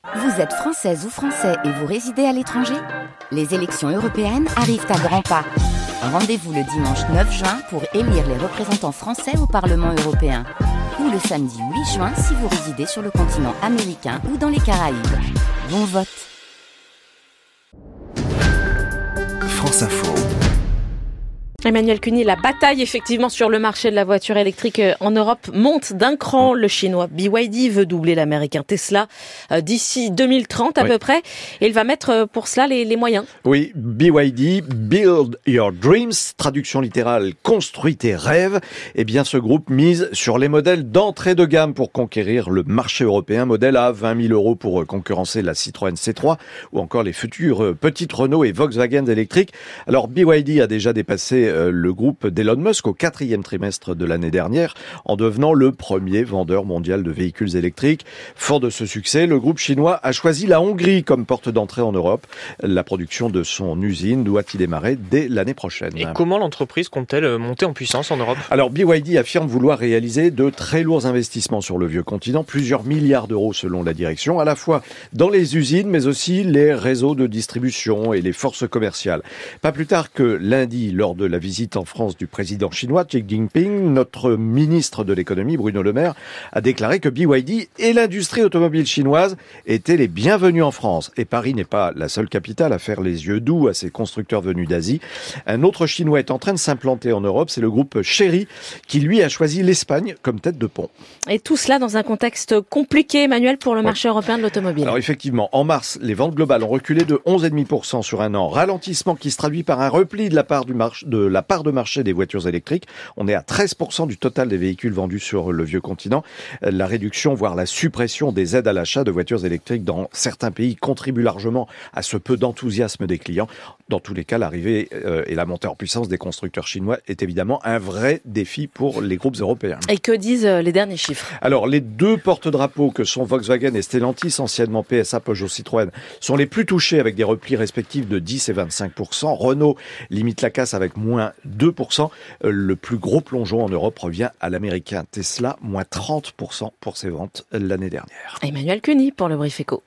Vous êtes française ou français et vous résidez à l'étranger ? Les élections européennes arrivent à grands pas. Rendez-vous le dimanche 9 juin pour élire les représentants français au Parlement européen. Ou le samedi 8 juin si vous résidez sur le continent américain ou dans les Caraïbes. Bon vote. France Info. Emmanuel Cuny, la bataille effectivement sur le marché de la voiture électrique en Europe monte d'un cran. Le chinois BYD veut doubler l'américain Tesla d'ici 2030 à peu près. Et il va mettre pour cela les moyens. Oui, BYD, Build Your Dreams, traduction littérale, construis tes rêves. Eh bien, ce groupe mise sur les modèles d'entrée de gamme pour conquérir le marché européen. Modèle à 20 000 euros pour concurrencer la Citroën C3 ou encore les futures petites Renault et Volkswagen électriques. Alors, BYD a déjà dépassé le groupe d'Elon Musk au 4e trimestre de l'année dernière en devenant le premier vendeur mondial de véhicules électriques. Fort de ce succès, le groupe chinois a choisi la Hongrie comme porte d'entrée en Europe. La production de son usine doit y démarrer dès l'année prochaine. Et comment l'entreprise compte-t-elle monter en puissance en Europe ? Alors BYD affirme vouloir réaliser de très lourds investissements sur le vieux continent, plusieurs milliards d'euros selon la direction, à la fois dans les usines mais aussi les réseaux de distribution et les forces commerciales. Pas plus tard que lundi, lors de la visite en France du président chinois Xi Jinping, notre ministre de l'économie Bruno Le Maire a déclaré que BYD et l'industrie automobile chinoise étaient les bienvenus en France. Et Paris n'est pas la seule capitale à faire les yeux doux à ces constructeurs venus d'Asie. Un autre chinois est en train de s'implanter en Europe, c'est le groupe Chery qui lui a choisi l'Espagne comme tête de pont. Et tout cela dans un contexte compliqué, Emmanuel, pour le marché européen de l'automobile. Alors effectivement, en mars, les ventes globales ont reculé de 11,5% sur un an. Ralentissement qui se traduit par un repli de la part de marché des voitures électriques. On est à 13% du total des véhicules vendus sur le vieux continent. La réduction, voire la suppression des aides à l'achat de voitures électriques dans certains pays contribue largement à ce peu d'enthousiasme des clients. Dans tous les cas, l'arrivée et la montée en puissance des constructeurs chinois est évidemment un vrai défi pour les groupes européens. Et que disent les derniers chiffres ? Alors, les deux porte-drapeaux que sont Volkswagen et Stellantis, anciennement PSA, Peugeot, Citroën, sont les plus touchés avec des replis respectifs de 10 et 25%. Renault limite la casse avec moins 2%. Le plus gros plongeon en Europe revient à l'américain Tesla, moins 30% pour ses ventes l'année dernière. Emmanuel Cuny pour le Brief Éco.